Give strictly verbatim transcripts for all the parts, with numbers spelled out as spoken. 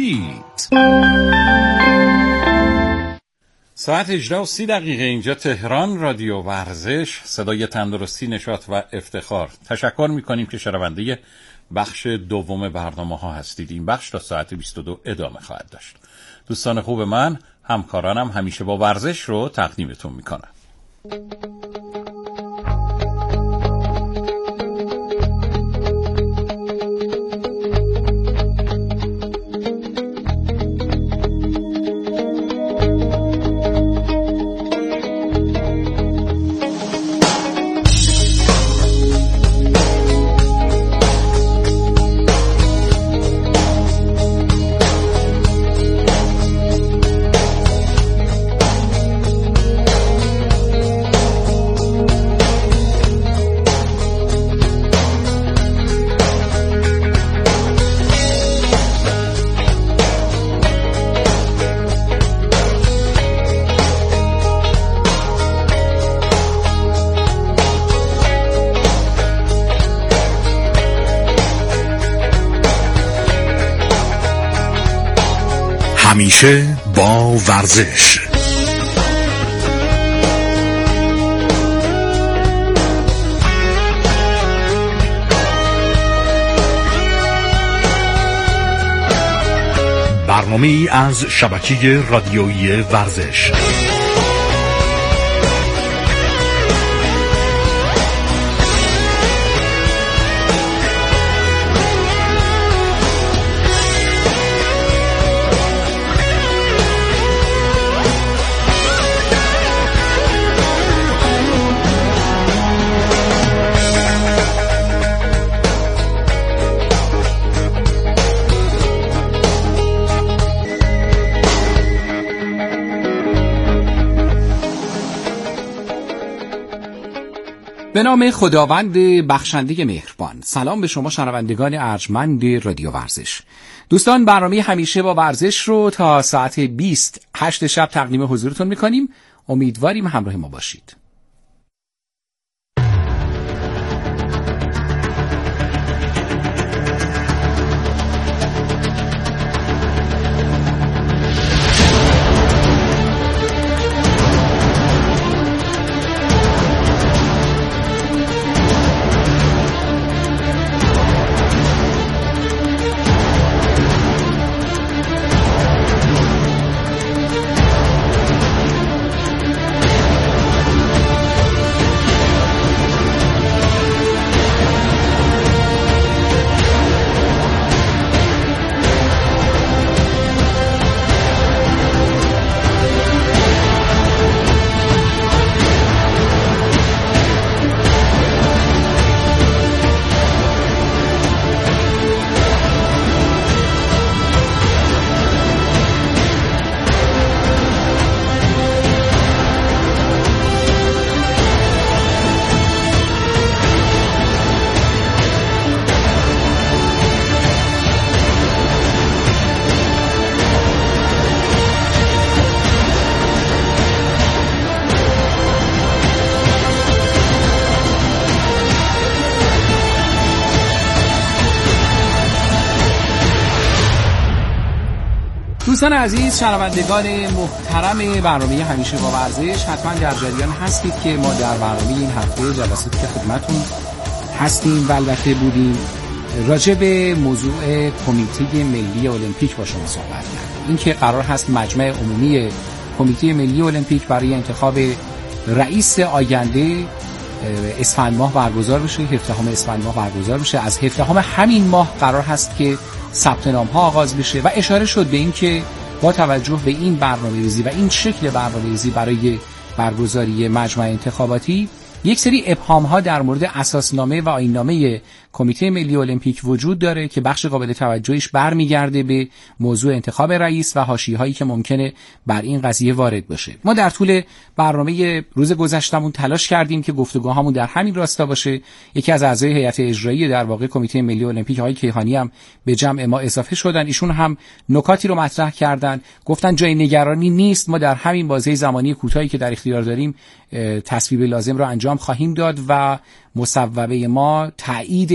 فیت. ساعت هجده و سی دقیقه اینجا تهران، رادیو ورزش، صدای تندرستی، نشاط و افتخار. تشکر میکنیم که شنونده بخش دوم برنامه ها هستید. این بخش تا ساعت بیست و دو ادامه خواهد داشت. دوستان خوب من، همکارانم همیشه با ورزش رو تقدیمتون میکنم. همیشه با ورزش. برنامه‌ای از شبکه رادیویی ورزش. به نام خداوند بخشنده مهربان. سلام به شما شنوندگان ارجمند رادیو ورزش. دوستان، برنامه همیشه با ورزش رو تا ساعت بیست هشت شب تقدیم حضورتون میکنیم. امیدواریم همراه ما باشید. دوستان عزیز، شنوندگان محترم برنامه همیشه با ورزش، حتما در جریان هستید که ما در برنامه این هفته جلساتی که خدمتتون هستیم و البته بودیم راجع به موضوع کمیته ملی المپیک با شما صحبت کردیم. این که قرار هست مجمع عمومی کمیته ملی المپیک برای انتخاب رئیس آینده اسفند ماه برگزار بشه، هفدهم اسفند ماه برگزار بشه. از هفدهم همین ماه قرار هست که ثبت نام ها آغاز بشه و اشاره شد به این که با توجه به این برنامه‌ریزی و این شکل برنامه‌ریزی برای برگزاری مجمع انتخاباتی، یک سری ابهام ها در مورد اساسنامه و آیین‌نامه کمیته ملی المپیک وجود داره که بخش قابل توجهش برمیگرده به موضوع انتخاب رئیس و حاشیه‌هایی که ممکنه بر این قضیه وارد باشه. ما در طول برنامه روز گذشتمون تلاش کردیم که گفتگوهامون در همین راستا باشه. یکی از اعضای هیئت اجرایی در واقع کمیته ملی المپیک، آقای کیهانی، هم به جمع ما اضافه شدن. ایشون هم نکاتی رو مطرح کردن، گفتن جای نگرانی نیست، ما در همین بازه زمانی کوتاهی که در اختیار داریم تصویب لازم رو انجام خواهیم داد و مصوبه ما تایید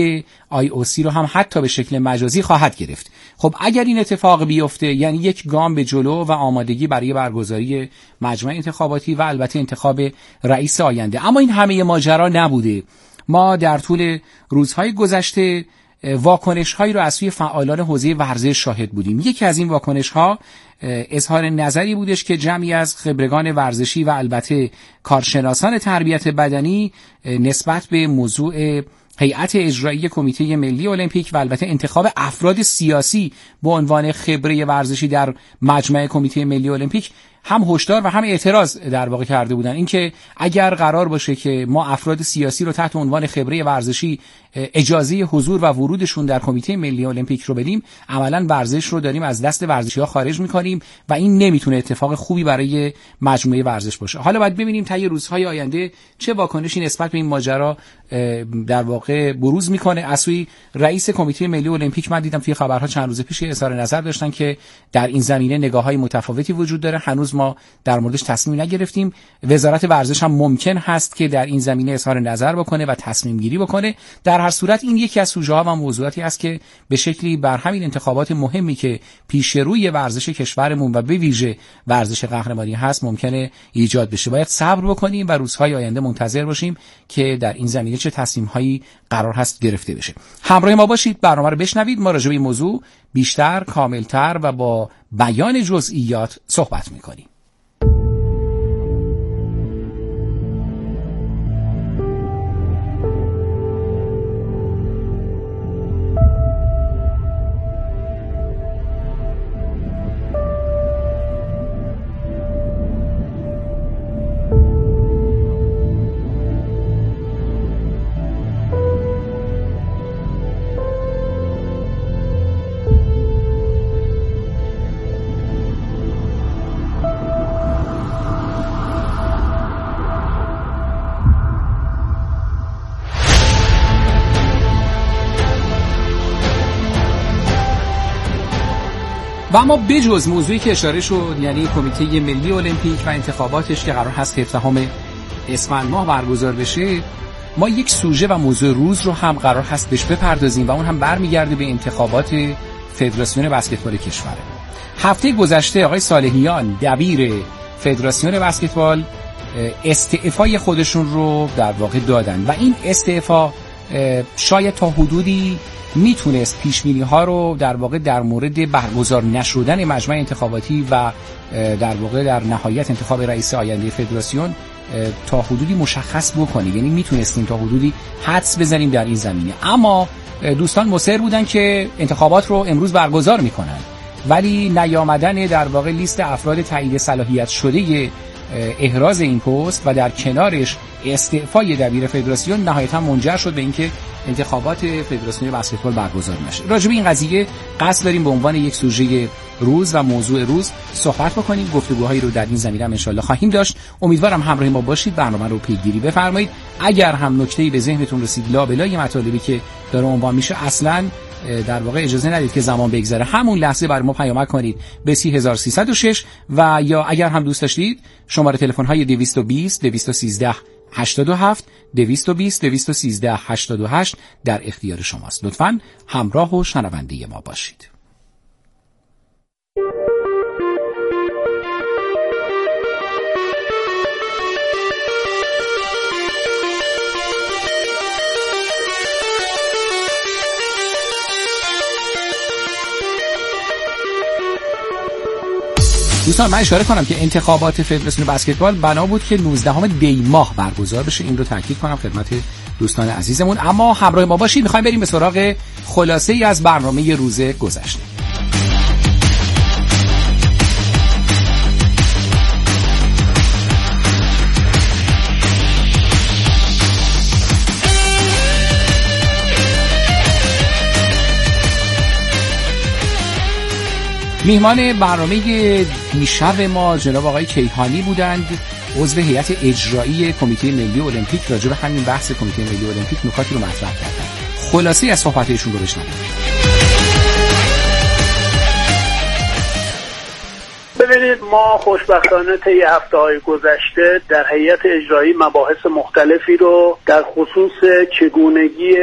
آی او سی رو هم حتی به شکل مجازی خواهد گرفت. خب اگر این اتفاق بیفته یعنی یک گام به جلو و آمادگی برای برگزاری مجمع انتخاباتی و البته انتخاب رئیس آینده. اما این همه ماجرا نبوده. ما در طول روزهای گذشته واکنش هایی رو از سوی فعالان حوزه ورزش شاهد بودیم. یکی از این واکنش ها اظهار نظری بودش که جمعی از خبرگان ورزشی و البته کارشناسان تربیت بدنی نسبت به موضوع هیئت اجرایی کمیته ملی المپیک و البته انتخاب افراد سیاسی به عنوان خبره ورزشی در مجمع کمیته ملی المپیک هم هشدار و هم اعتراض در واقع کرده بودن. اینکه اگر قرار باشه که ما افراد سیاسی رو تحت عنوان خبره ورزشی اجازه حضور و ورودشون در کمیته ملی المپیک رو بدیم، عملاً ورزش رو داریم از دست ورزشی‌ها خارج می‌کنیم و این نمیتونه اتفاق خوبی برای مجموعه ورزش باشه. حالا باید ببینیم طی روزهای آینده چه واکنشی نسبت به این ماجرا در واقع بروز میکنه. از سوی رئیس کمیته ملی المپیک من دیدم توی خبرها چند روز پیش اظهار نظر داشتن که در این زمینه نگاه‌های متفاوتی وجود داره. هنوز ما در موردش تصمیم نگرفتیم. وزارت ورزش هم ممکن هست که در این زمینه اظهار نظر بکنه و تصمیم گیری بکنه. در هر صورت این یکی از سوژه‌ها و موضوعاتی است که به شکلی بر همین انتخابات مهمی که پیش روی ورزش کشورمون و به ویژه ورزش قهرمانی هست ممکنه ایجاد بشه. باید صبر بکنیم و روزهای آینده منتظر باشیم که در این زمینه چه تصمیم‌هایی قرار هست گرفته بشه. همراه ما باشید، برنامه رو بشنوید. ما راجع به این موضوع بیشتر، کاملتر و با بیان جزئیات صحبت می‌کنیم. و اما بجز موضوعی که اشاره شد، یعنی کمیته ملی المپیک و انتخاباتش که قرار هست هفدهم اسفند ماه برگزار بشه، ما یک سوژه و موضوع روز رو هم قرار هست بهش بپردازیم و اون هم برمیگرده به انتخابات فدراسیون بسکتبال کشور. هفته گذشته آقای صالحیان دبیر فدراسیون بسکتبال استعفای خودشون رو در واقع دادن و این استعفا شاید تا حدودی میتونست پیش‌بینی ها رو در واقع در مورد برگزار نشدن مجمع انتخاباتی و در واقع در نهایت انتخاب رئیس آینده فدراسیون تا حدودی مشخص بکنه. یعنی میتونستیم تا حدودی حدس بزنیم در این زمینه. اما دوستان مصر بودن که انتخابات رو امروز برگزار میکنن، ولی نیامدن در واقع لیست افراد تایید صلاحیت شده احراز این پست و در کنارش استعفای دبیر فدراسیون نهایتا منجر شد به اینکه انتخابات فدراسیون بسکتبال برگزار نشه. راجع به این قضیه قصد داریم به عنوان یک سوژه روز و موضوع روز صحبت بکنیم. گفتگوهایی رو در این زمینه هم انشالله خواهیم داشت. امیدوارم همراه ما باشید، برنامه رو پیگیری بفرمایید. اگر هم نکته‌ای به ذهنتون رسید لابلای مطالبی که داره عنوان میشه، اصلاً در واقع اجازه ندید که زمان بگذره، همون لحظه برای ما پیامک کنید به سی هزار و سیصد و شش و یا اگر هم دوست داشتید شماره تلفن های دویست و بیست دویست و سیزده هشتاد و هفت دویست و بیست دویست و سیزده هشتاد و هشت در اختیار شماست. لطفاً همراه و شنونده ما باشید. دوستان من اشاره کنم که انتخابات فدراسیون بسکتبال بنا بود که نوزدهم دی ماه برگزار بشه. این رو تاکید کنم خدمت دوستان عزیزمون. اما همراه ما باشید، میخوایم بریم به سراغ خلاصه ای از برنامه روز گذشته. میهمان برنامه دیشب ما جناب آقای کیهانی بودند، عضو هیئت اجرایی کمیته ملی المپیک. راجع به همین بحث کمیته ملی المپیک نکاتی رو مطرح کردن. خلاصه از صحبتشون رو بشنویم. ببینید، ما خوشبختانه طی هفته‌های گذشته در هیئت اجرایی مباحث مختلفی رو در خصوص چگونگی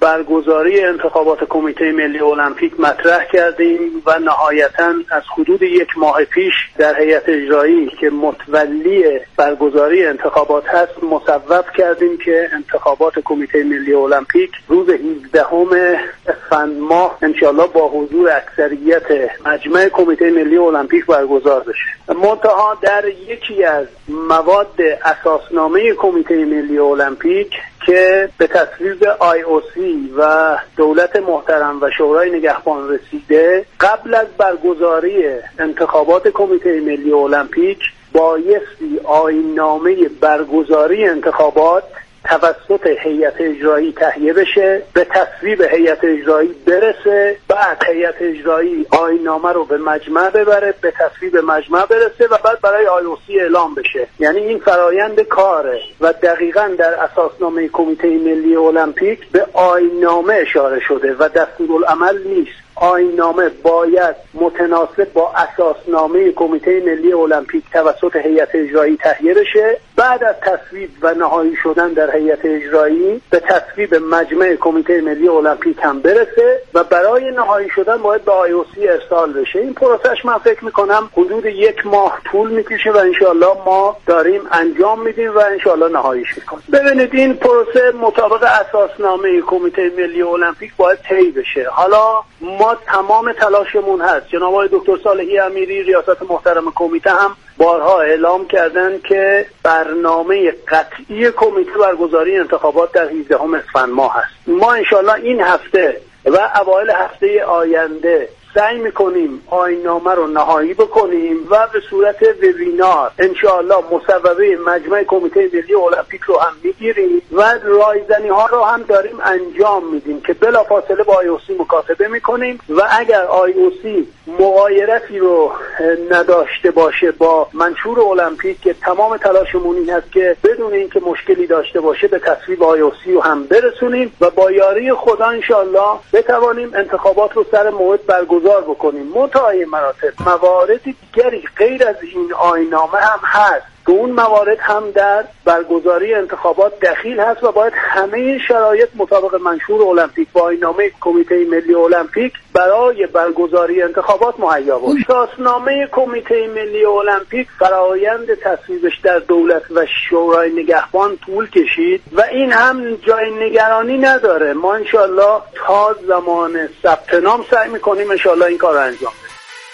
برگزاری انتخابات کمیته ملی المپیک مطرح کردیم و نهایتاً از حدود یک ماه پیش در هیئت اجرایی که متولی برگزاری انتخابات هست مصوب کردیم که انتخابات کمیته ملی المپیک روز هفدهم اسفند ماه انشالله با حضور اکثریت مجمع کمیته ملی المپیک برگزار بشه. منتها در یکی از مواد اساسنامه کمیته ملی المپیک که به تصویب آی او سی و دولت محترم و شورای نگهبان رسیده، قبل از برگزاری انتخابات کمیته ملی المپیک بایستی آیین‌نامه برگزاری انتخابات توسط هیئت اجرایی تهیه بشه، به تصویب هیئت اجرایی برسه، بعد هیئت اجرایی آیین‌نامه رو به مجمع ببره، به تصویب مجمع برسه و بعد برای آی او سی اعلام بشه. یعنی این فرایند کاره و دقیقاً در اساسنامه کمیته ملی المپیک به آیین‌نامه اشاره شده و دستورالعمل نیست. آیین‌نامه باید متناسب با اساسنامه کمیته ملی المپیک توسط هیئت اجرایی تهیه بشه، بعد از تصویب و نهایی شدن در هیئت اجرایی به تصویب مجمع کمیته ملی المپیک هم برسه و برای نهایی شدن باید به آی او سی ارسال بشه. این پروسش من فکر میکنم حدود یک ماه طول میکشه و انشالله ما داریم انجام میدیم و انشالله نهاییش میکنیم. ببینید این پروسه مطابق اساسنامه کمیته ملی المپیک باید طی بشه. حالا ما تمام تلاشمون هست. جناب آقای دکتر صالحی امیری ریاست محترم کمیته هم بارها اعلام کردن که برنامه قطعی کمیته برگزاری انتخابات در هفدهم اسفند ماه هست. ما انشالله این هفته و اوایل هفته آینده سعی میکنیم آیین‌نامه رو نهایی بکنیم و به صورت وبینار انشاءالله مصوبه مجمع کمیته ملی المپیک رو هم میگیریم و رایزنی ها رو هم داریم انجام میدیم که بلافاصله با آی او سی مکاتبه میکنیم و اگر آی او سی مغایرتی رو نداشته باشه با منشور المپیک که تمام تلاشمون این هست که بدون اینکه مشکلی داشته باشه به تصویب آی او سی رو هم برسونیم و با یاری خدا انشاءالله بتوانیم انتخابات رو سر موعد برگزار بکنیم. منتهای مراتب موارد دیگری غیر از این آیین‌نامه هم هست که اون موارد هم در برگزاری انتخابات دخیل هست و باید همه شرایط مطابق منشور المپیک با آیین‌نامه کمیته ملی المپیک برای برگزاری انتخابات مهیا باشه. اساسنامه کمیته ملی المپیک فرایند تصویبش در دولت و شورای نگهبان طول کشید و این هم جای نگرانی نداره. ما انشالله تا زمان ثبت نام سعی می‌کنیم انشالله این کار رو انجام بدیم.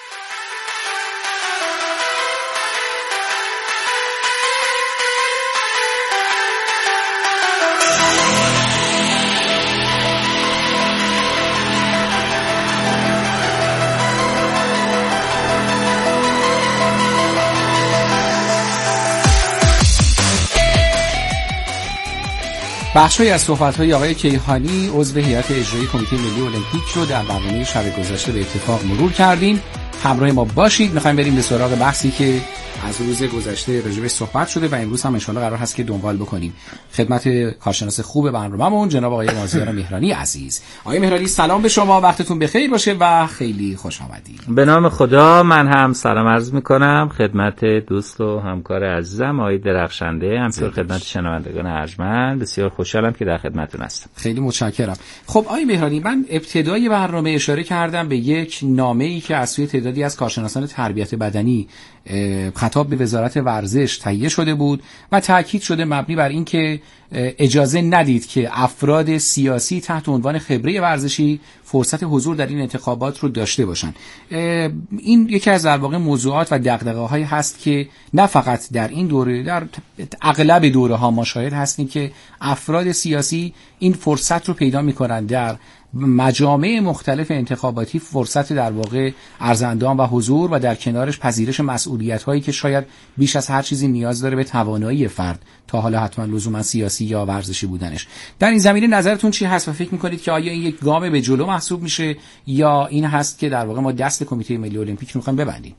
بخشی از صحبت‌های آقای کیهانی عضو هیئت اجرایی کمیته ملی المپیک رو در برنامه شب گذشته به اتفاق مرور کردیم. همراه ما باشید. می‌خوایم بریم به سراغ بحثی که از روز گذشته راجع بهش صحبت شده و امروز هم ان شاءالله قرار هست که دنبال بکنیم. خدمت کارشناس خوب برنامه‌مون جناب آقای مازیار مهرانی عزیز. آقای مهرانی سلام به شما، وقتتون بخیر باشه و خیلی خوش آمدید. به نام خدا من هم سلام عرض می‌کنم خدمت دوست و همکار عزیزم آقای درخشنده، همچنین خدمت شنوندگان ارجمند. بسیار خوشحالم که در خدمتتون هستم. خیلی متشکرم. خب آقای مهرانی، من ابتدای برنامه اشاره کردم به یک نامه‌ای که از سوی تعدادی از کارشناسان تربیت بدنی خطاب به وزارت ورزش تهیه شده بود و تاکید شده مبنی بر اینکه اجازه ندید که افراد سیاسی تحت عنوان خبره ورزشی فرصت حضور در این انتخابات رو داشته باشن. این یکی از در واقع موضوعات و دغدغه‌هایی هست که نه فقط در این دوره، در اغلب دوره‌ها ما شاهد هستیم که افراد سیاسی این فرصت رو پیدا می‌کنن در مجامع مختلف انتخاباتی، فرصت در واقع ارزندام و حضور و در کنارش پذیرش مسئولیت‌هایی که شاید بیش از هر چیزی نیاز داره به توانایی فرد تا حالا حتما لزوما سیاسی یا ورزشی بودنش. در این زمینه نظرتون چی هست و فکر می‌کنید که آیا این یک گام به جلو محسوب میشه یا این هست که در واقع ما دست کمیته ملی المپیک رو می‌خوایم ببندیم؟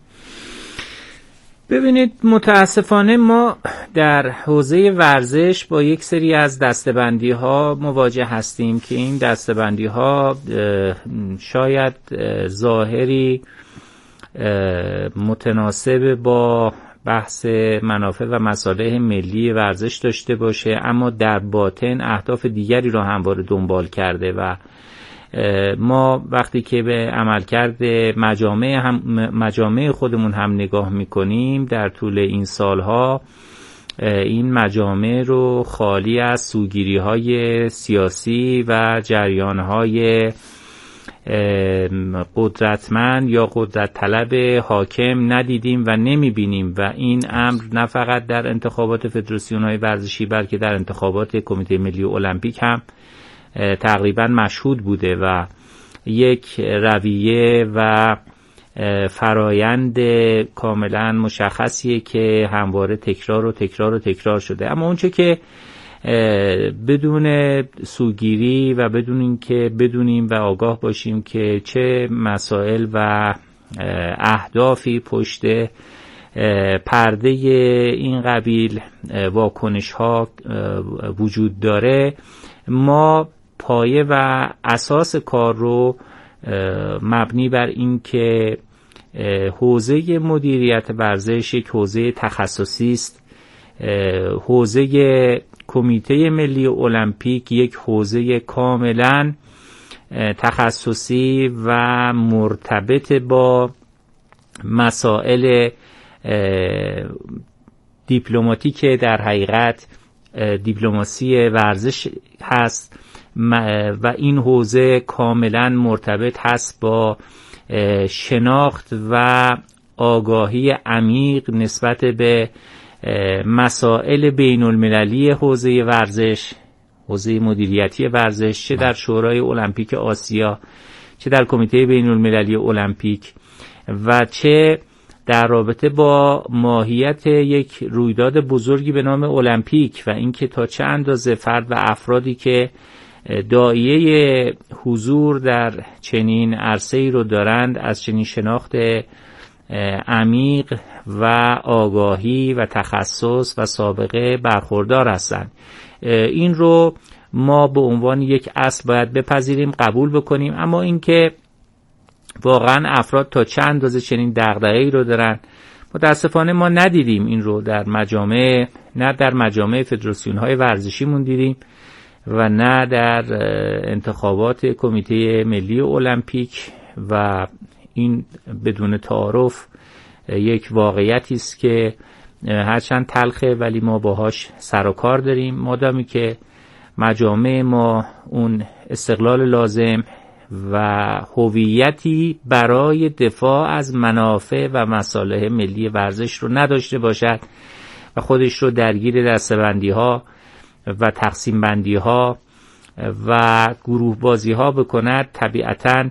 ببینید، متاسفانه ما در حوزه ورزش با یک سری از دسته‌بندی‌ها مواجه هستیم که این دسته‌بندی‌ها شاید ظاهری متناسب با بحث منافع و مصالح ملی ورزش داشته باشه، اما در باطن اهداف دیگری رو همواره دنبال کرده و ما وقتی که به عملکرد مجامع هم مجامع خودمون هم نگاه میکنیم در طول این سالها، این مجامع رو خالی از سوگیری‌های سیاسی و جریان‌های قدرتمند یا قدرت طلب حاکم ندیدیم و نمیبینیم و این امر نه فقط در انتخابات فدراسیون‌های ورزشی بلکه در انتخابات کمیته ملی المپیک هم تقریبا مشهود بوده و یک رویه و فرایند کاملا مشخصیه که همواره تکرار و تکرار و تکرار شده. اما اونچه که بدون سوگیری و بدون اینکه بدونیم و آگاه باشیم که چه مسائل و اهدافی پشت پرده این قبیل واکنش ها وجود داره، ما پایه و اساس کار رو مبنی بر این که حوزه مدیریت ورزش یک حوزه تخصصی است، حوزه کمیته ملی المپیک یک حوزه کاملا تخصصی و مرتبط با مسائل دیپلماتیک در حقیقت دیپلماسی ورزش هست و این حوزه کاملا مرتبط هست با شناخت و آگاهی عمیق نسبت به مسائل بین المللی حوزه ورزش، حوزه مدیریتی ورزش، چه در شورای المپیک آسیا، چه در کمیته بین المللی المپیک و چه در رابطه با ماهیت یک رویداد بزرگی به نام المپیک و اینکه تا چه اندازه فرد و افرادی که داعیه حضور در چنین عرصه‌ای رو دارند از چنین شناخت عمیق و آگاهی و تخصص و سابقه برخوردار هستند. این رو ما به عنوان یک اصل باید بپذیریم، قبول بکنیم، اما اینکه واقعا افراد تا چه اندازه چنین دغدغه‌ای رو دارن متاسفانه ما ندیدیم. این رو در مجامع نه در مجامع فدراسیون‌های ورزشیمون دیدیم و نه در انتخابات کمیته ملی المپیک و این بدون تعارف یک واقعیتی است که هرچند تلخه ولی ما باهاش سر و کار داریم. مادامی که مجامع ما اون استقلال لازم و هویتی برای دفاع از منافع و مصالح ملی ورزش رو نداشته باشد و خودش رو درگیر دسته‌بندی ها و تقسیم بندی ها و گروه بازی ها بکند، طبیعتاً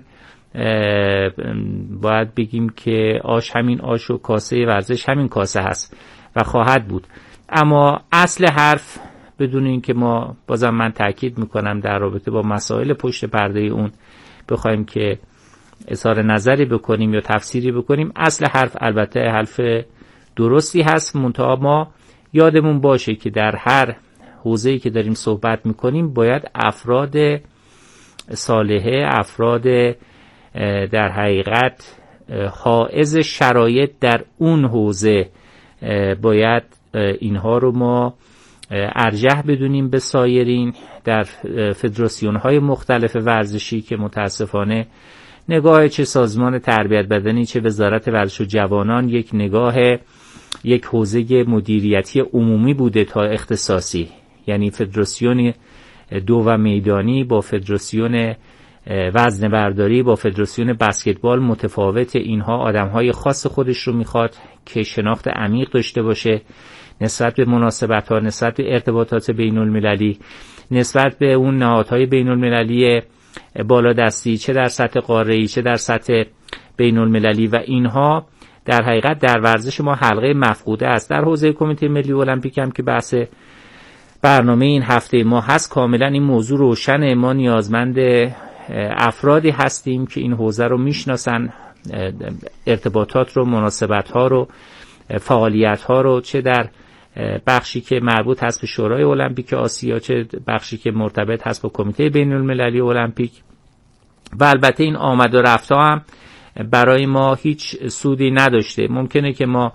باید بگیم که آش همین آش و کاسه ورزش همین کاسه هست و خواهد بود. اما اصل حرف، بدون اینکه ما، بازم من تاکید میکنم، در رابطه با مسائل پشت پرده اون بخوایم که اظهار نظری بکنیم یا تفسیری بکنیم، اصل حرف البته حرف درستی هست، منتها ما یادمون باشه که در هر حوزه‌ای که داریم صحبت میکنیم باید افراد صالحه، افراد در حقیقت حائز شرایط در اون حوزه باید اینها رو ما ارجح بدونیم به سایرین. در فدراسیون‌های مختلف ورزشی که متاسفانه نگاه چه سازمان تربیت بدنی چه وزارت ورزش و جوانان یک نگاه یک حوزه مدیریتی عمومی بوده تا اختصاصی، یعنی فدراسیون دو و میدانی با فدراسیون وزنه برداری با فدراسیون بسکتبال متفاوت. اینها آدم‌های خاص خودش رو میخواد که شناخت عمیق داشته باشه نسبت به مناسبت‌ها، نسبت به ارتباطات بین المللی، نسبت به اون نهادهای بین المللی بالادستی، چه در سطح قاره‌ای چه در سطح بین المللی، و اینها در حقیقت در ورزش ما حلقه مفقوده است. در حوزه کمیته ملی المپیک هم که بحث برنامه این هفته ما هست، کاملا این موضوع روشنه. ما نیازمند افرادی هستیم که این حوزه رو میشناسن، ارتباطات رو، مناسبت ها رو، فعالیت ها رو، چه در بخشی که مربوط هست به شورای المپیک آسیا چه بخشی که مرتبط هست با کمیته بین المللی المپیک. و البته این آمد و رفت ها هم برای ما هیچ سودی نداشته. ممکنه که ما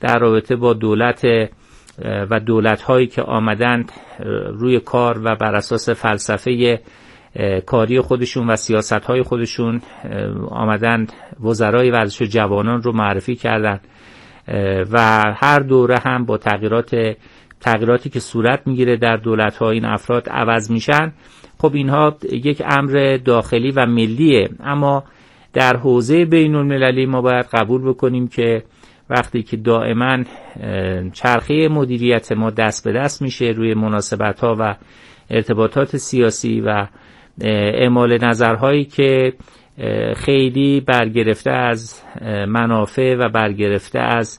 در رابطه با دولت و دولت‌هایی که آمدند روی کار و بر اساس فلسفه کاری خودشون و سیاست‌های خودشون آمدند وزرای ورزش و جوانان رو معرفی کردند و هر دوره هم با تغییرات تغییراتی که صورت میگیره در دولت‌ها این افراد عوض میشن. خب اینها یک امر داخلی و ملیه، اما در حوزه بین المللی ما باید قبول بکنیم که وقتی که دائما چرخه مدیریت ما دست به دست میشه روی مناسبت‌ها و ارتباطات سیاسی و اعمال نظرهایی که خیلی برگرفته از منافع و برگرفته از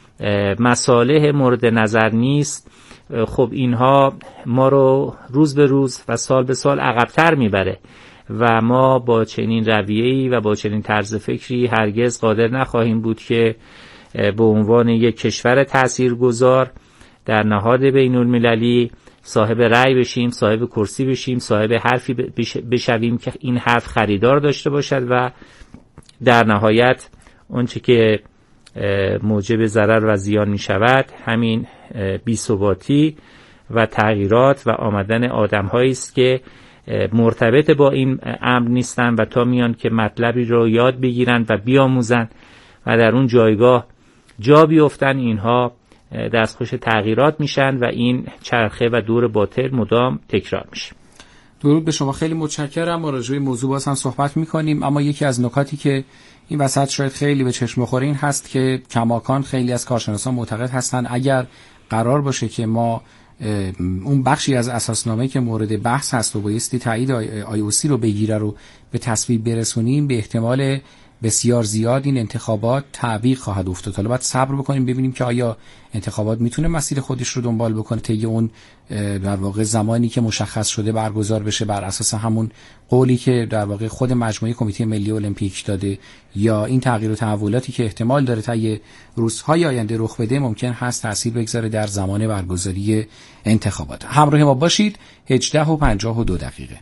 مصالح مورد نظر نیست، خب اینها ما رو روز به روز و سال به سال عقب‌تر میبره و ما با چنین رویه‌ای و با چنین طرز فکری هرگز قادر نخواهیم بود که به عنوان یک کشور تاثیرگذار در نهاد بین المللی صاحب رأی بشیم، صاحب کرسی بشیم، صاحب حرفی بشویم که این حرف خریدار داشته باشد و در نهایت اونچه که موجب ضرر و زیان می شود همین بی‌ثباتی و تغییرات و آمدن آدم هایی است که مرتبط با این امر نیستن و تا میان که مطلبی رو یاد بگیرن و بیاموزن و در اون جایگاه جا بیفتن، اینها دستخوش تغییرات میشن و این چرخه و دور باطل مدام تکرار میشه. درود به شما، خیلی متشکرم. ما راجع به موضوع باز هم صحبت میکنیم، اما یکی از نکاتی که این وسط شاید خیلی به چشم بخوره این هست که کماکان خیلی از کارشناسان معتقد هستن اگر قرار باشه که ما اون بخشی از اساسنامه که مورد بحث هست و بایستی تایید آی او سی رو بگیره رو به تصویب برسونیم، به احتمال بسیار زیاد این انتخابات تعویق خواهد افتاد. حالا باید صبر بکنیم ببینیم که آیا انتخابات میتونه مسیر خودش رو دنبال بکنه طی اون در واقع زمانی که مشخص شده برگزار بشه بر اساس همون قولی که در واقع خود مجموعه کمیته ملی المپیک داده، یا این تغییر و تحولاتی که احتمال داره طی روزهای آینده رخ بده ممکن هست تاثیر بگذاره در زمان برگزاری انتخابات. همراه ما باشید. هجده و پنجاه و دو دقیقه.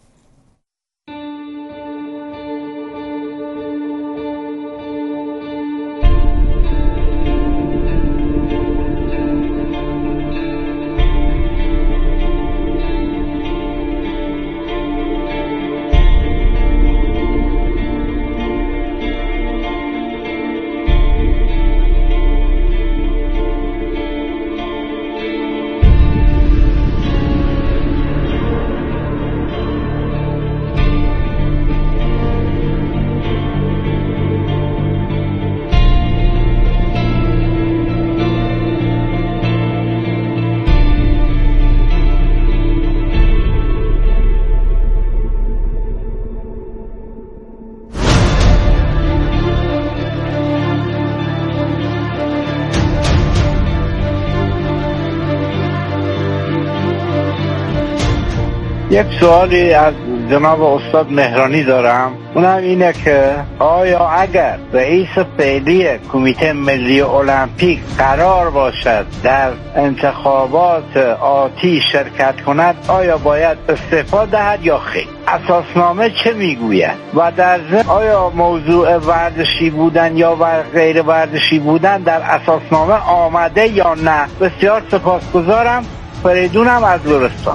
یک سوالی از جناب استاد مهرانی دارم، اونم اینه که آیا اگر رئیس فعلی کمیته ملی المپیک قرار باشد در انتخابات آتی شرکت کند آیا باید استعفا دهد یا خیر؟ اساسنامه چه میگوید؟ و در ضمن آیا موضوع ورزشی بودن یا غیر ورزشی بودن در اساسنامه آمده یا نه؟ بسیار سپاسگزارم. فریدونم از لرستان.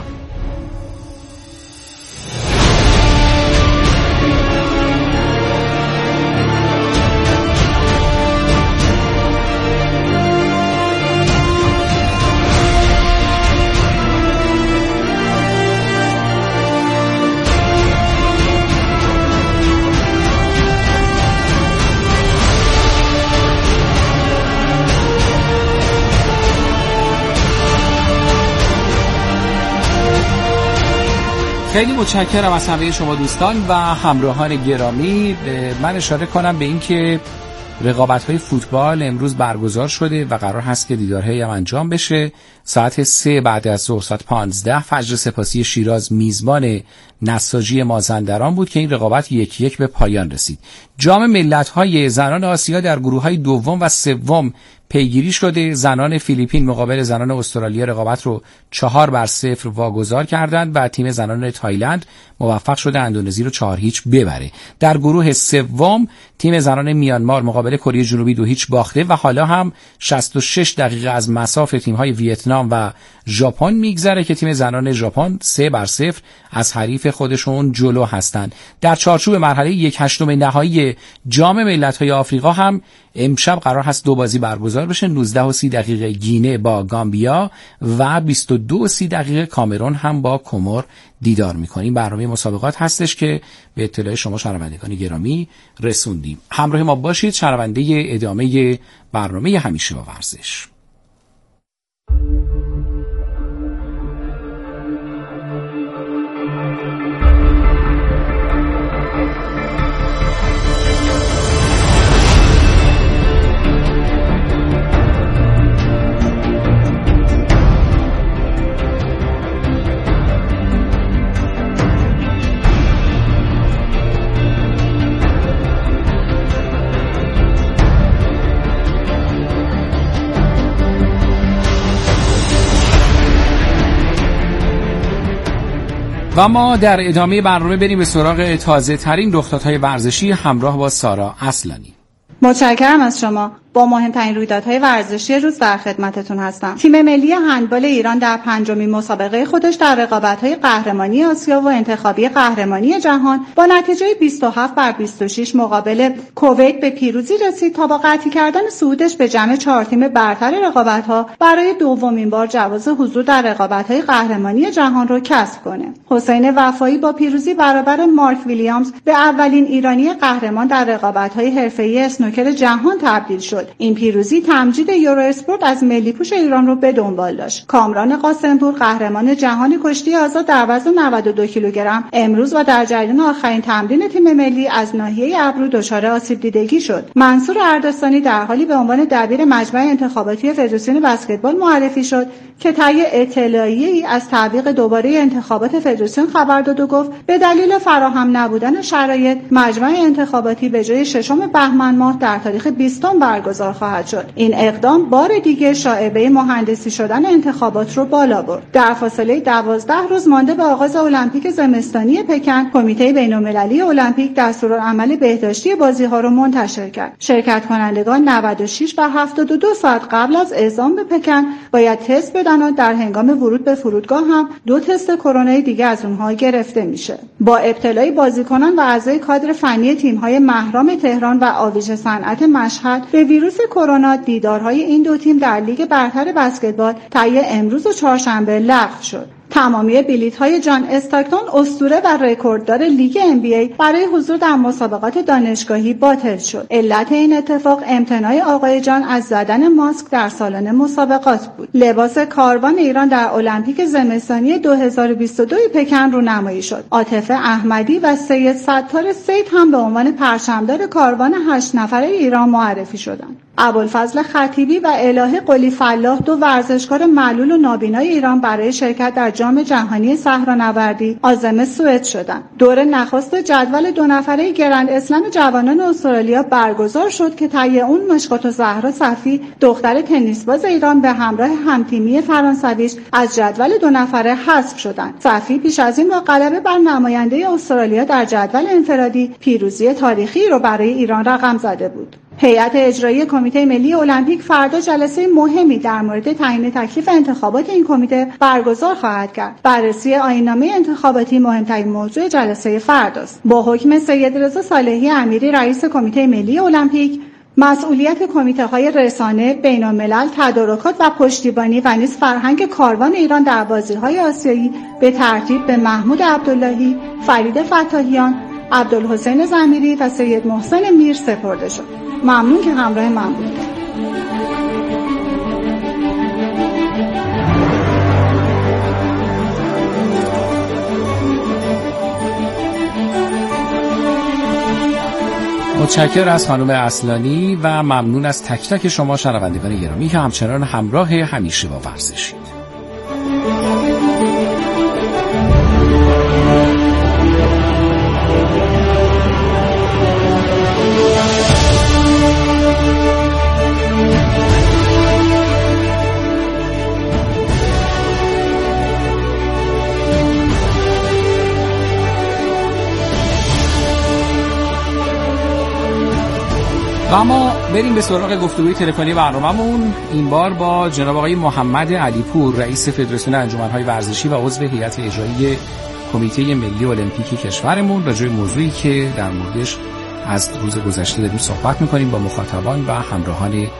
خیلی متشکرم از همه شما دوستان و همراهان گرامی. من اشاره کنم به این که رقابت‌های فوتبال امروز برگزار شده و قرار هست که دیدارهایی هم انجام بشه. ساعت سه بعد از ظهر ساعت پانزده فجر سپاسی شیراز میزبان نساجی مازندران بود که این رقابت یک یک به پایان رسید. جام ملت‌های زنان آسیا در گروه‌های دوم و سوم پیگیری شده. زنان فیلیپین مقابل زنان استرالیا رقابت رو چهار بر صفر واگذار کردند و تیم زنان تایلند موفق شده اندونزی رو چهار هیچ ببره. در گروه سوم تیم زنان میانمار مقابل کره جنوبی دو هیچ باخته و حالا هم شصت و شش دقیقه از مصاف تیم‌های ویتنام و ژاپن میگذره که تیم زنان ژاپن سه بر صفر از حریف خودشون جلو هستند. در چارچوب مرحله یک هشتم نهایی جام ملت‌های آفریقا هم امشب قرار هست دو بازی برگزار بشه. نوزده و سی دقیقه گینه با گامبیا و بیست و دو و سی دقیقه کامرون هم با کمر دیدار میکنیم. برنامه مسابقات هستش که به اطلاع شما شنوندگان گرامی رسوندیم. همراه ما باشید. شنونده ادامه برنامه همیشه با ورزش. و ما در ادامه برنامه بریم به سراغ تازه ترین رخدادهای ورزشی همراه با سارا اصلانی. متشکرم از شما. با مهمترین رویدادهای ورزشی روز در خدمتتون هستم. تیم ملی هندبال ایران در پنجمین مسابقه خودش در رقابت‌های قهرمانی آسیا و انتخابی قهرمانی جهان با نتیجه بیست و هفت بر بیست و شش مقابل کویت به پیروزی رسید تا با قطعی کردن صعودش به جمع چهار تیم برتر رقابت‌ها برای دومین بار جواز حضور در رقابت‌های قهرمانی جهان رو کسب کنه. حسین وفایی با پیروزی برابر مارک ویلیامز به اولین ایرانی قهرمان در رقابت‌های حرفه‌ای اسنوکر جهان تبدیل شد. این پیروزی تمجید یورو اسپورت از ملی پوش ایران رو به دنبال داشت. کامران قاسمپور قهرمان جهانی کشتی آزاد در وزن نود و دو کیلوگرم امروز و در جریان آخرین تمرین تیم ملی از ناحیه ابرو دچار آسیب دیدگی شد. منصور اردستانی در حالی به عنوان دبیر مجمع انتخاباتی فدراسیون بسکتبال معرفی شد که طی اطلاعیه‌ای از تعویق دوباره انتخابات فدراسیون خبر داد و گفت به دلیل فراهم نبودن شرایط مجمع انتخاباتی به جای ششم بهمن ماه در تاریخ بیستم برگزار خواهد شد. این اقدام بار دیگه شایعه مهندسی شدن انتخابات رو بالا برد. در فاصله دوازده روز مانده به آغاز المپیک زمستانی پکن، کمیته بین‌المللی المپیک دستورالعمل بهداشتی بازی‌ها رو منتشر کرد. شرکت کنندگان نود و شش و هفتاد و دو ساعت قبل از اعزام به پکن باید تست بدن و در هنگام ورود به فرودگاه هم دو تست کرونا دیگه از اونها گرفته میشه. با ابتلای بازیکنان و اعضای کادر فنی تیم‌های محرم تهران و آویژه صنعت مشهد به ویروس کرونا، دیدارهای این دو تیم در لیگ برتر بسکتبال طی امروز و چهارشنبه لغو شد. تمامی بلیط‌های جان استاکتون اسطوره و رکورددار لیگ ام بی ای برای حضور در مسابقات دانشگاهی باطل شد. علت این اتفاق امتناع آقای جان از زدن ماسک در سالن مسابقات بود. لباس کاروان ایران در المپیک زمستانی دو هزار و بیست و دو پکن رونمایی شد. عاطف احمدی و سید ستار سید هم به عنوان پرچمدار کاروان هشت نفره ایران معرفی شدند. ابوالفضل خطیبی و الهه قلی فلاح دو ورزشکار معلول و نابینای ایران برای شرکت در جام جهانی صحرانوردی عازم سوئد شدند. دور نخست جدول دو نفره گرند اسلم جوانان استرالیا برگزار شد که طی اون مشکات و زهرا صفی دختر تنیسباز ایران به همراه همتیمی فرانسویش از جدول دو نفره حذف شدند. صفی پیش از این با غلبه بر نماینده استرالیا در جدول انفرادی پیروزی تاریخی رو برای ایران رقم زده بود. هیئت اجرایی کمیته ملی المپیک فردا جلسه مهمی در مورد تعیین تکلیف انتخابات این کمیته برگزار خواهد کرد. بررسی آیین‌نامه انتخاباتی مهمترین موضوع جلسه فرداست. با حکم سید رضا صالحی امیری رئیس کمیته ملی المپیک، مسئولیت کمیته‌های رسانه، بین‌الملل، تدارکات و پشتیبانی و نیز فرهنگ کاروان ایران در بازی‌های آسیایی به ترتیب به محمود عبداللهی، فرید فتاحیان، عبدالحسین ضمیری و سید محسن میر سپرده شد. ممنون که همراه من بودید. متشکر از خانم اصلانی و ممنون از تک تک شما شنوندگان گرامی که همچنان همراه همیشه با ورزشید. و اما بریم به سراغ گفتگوی تلفنی برنامه‌مون. این بار با جناب آقای محمد علیپور، رئیس فدراسیون انجمن‌های ورزشی و عضو هیئت اجرایی کمیته ملی المپیک کشورمون، راجع به موضوعی که در موردش از روز گذشته داریم صحبت می‌کنیم با مخاطبان و همراهان